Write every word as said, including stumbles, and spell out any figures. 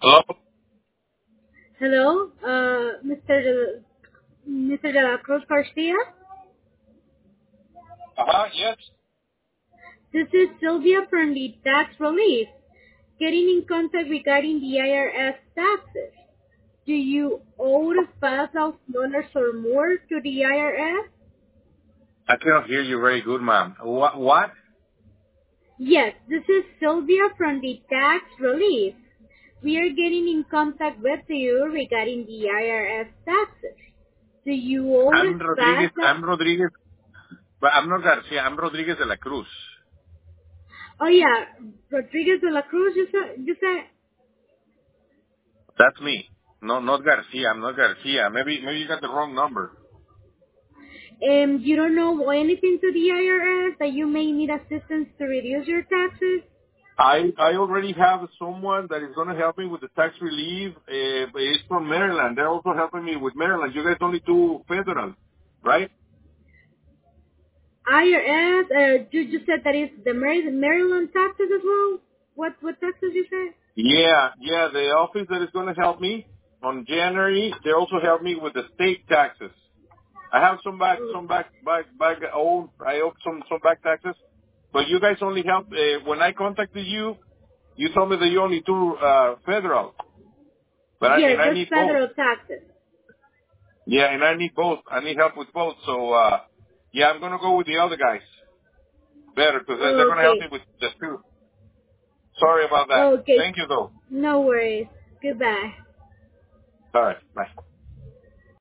Hello? Hello, uh, mister De, mister De La Cruz Garcia. Uh-huh, yes. This is Sylvia from the Tax Relief, getting in contact regarding the I R S taxes. Do you owe five thousand dollars or more to the I R S? I cannot hear you very good, ma'am. What? What? Yes, this is Sylvia from the Tax Relief. We are getting in contact with you regarding the I R S taxes. Do you owe I'm five Rodriguez. thousand? I'm Rodriguez. But I'm not Garcia. I'm Rodriguez de la Cruz. Oh yeah, Rodriguez de la Cruz. You said. You said. That's me. No, not Garcia. I'm not Garcia. Maybe, maybe you got the wrong number. Um, you don't know anything to the I R S that you may need assistance to reduce your taxes? I, I already have someone that is going to help me with the tax relief. Uh, but it's from Maryland. They're also helping me with Maryland. You guys only do federal, right? I R S, uh, you just said that it's the Mar- Maryland taxes as well? What, what taxes you said? Yeah, yeah. The office that is going to help me on January, they also help me with the state taxes. I have some back, some back, back, back old. I owe some, some back taxes. But you guys only help, uh, when I contacted you, you told me that you only do, uh, federal. But I, Yeah, and I just need both. federal taxes. Yeah, and I need both. I need help with both. So, uh, yeah, I'm gonna go with the other guys. Better, because they're, they're gonna help me Okay. with the two. Sorry about that. Okay. Thank you though. No worries. Goodbye. Alright, bye.